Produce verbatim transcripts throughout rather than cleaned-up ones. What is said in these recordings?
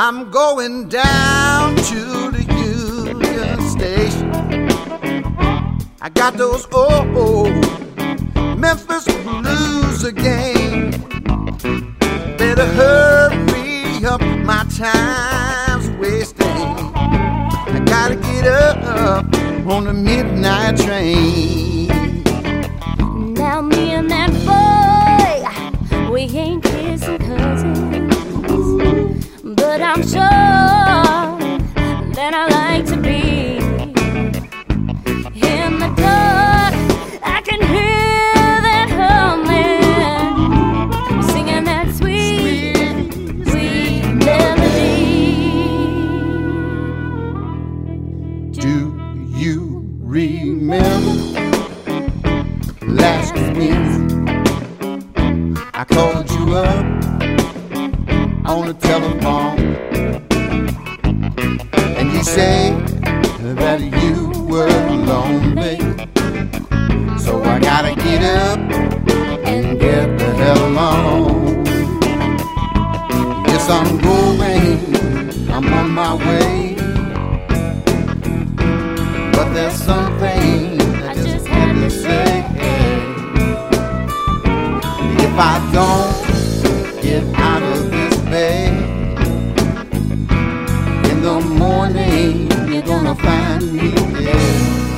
I'm going down to the Union Station. I got those old, old Memphis blues again. Better hurry up, my time's wasting. I gotta get up on the midnight train. Now me and that boy, we ain't kissing cousins, but I'm sure that I like to be. In the dark, I can hear that humming, singing that sweet, sweet melody. Do you remember last week? I called you up on the telephone, and you said that you were lonely. So I gotta get up and get the hell on. Yes, I'm going, I'm on my way, but there's something I just had to say. If I don't get out of this bed in the morning, you're gonna find me dead.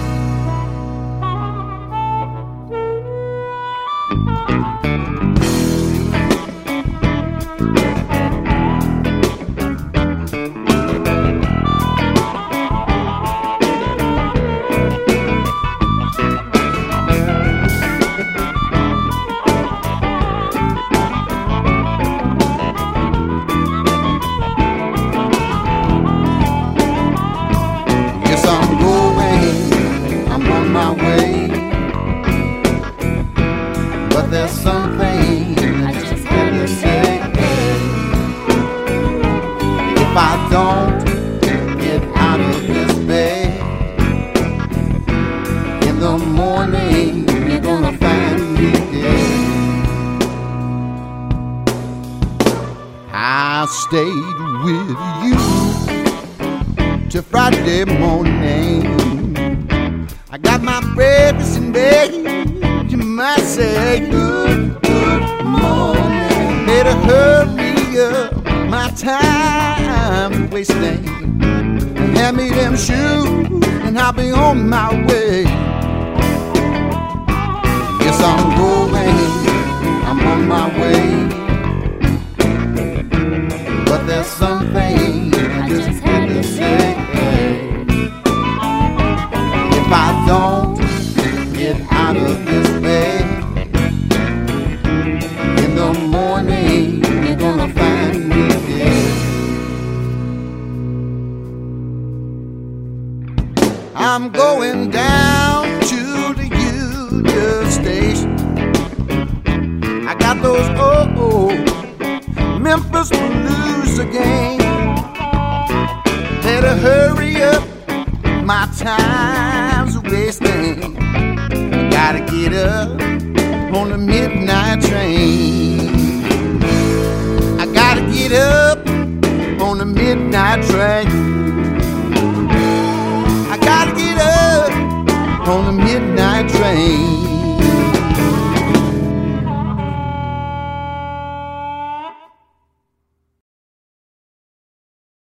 There's something I just had to say. If I don't get out of this bed in the morning, you're gonna find me dead. I stayed with you till Friday morning. I got my breakfast in bed. You might say good, good morning. Better hurry up, my time wasting. Hand me them shoes and I'll be on my way. Yes, I'm going, I'm on my way, but there's something I just had to say. If I don't get out of this bed in the morning, you're gonna find me dead. I'm going down to the Union Station. I got those old, old Memphis blues again. Better hurry up, my time's wasting. Gotta get up on the midnight train. I gotta get up on the midnight train. I gotta get up on the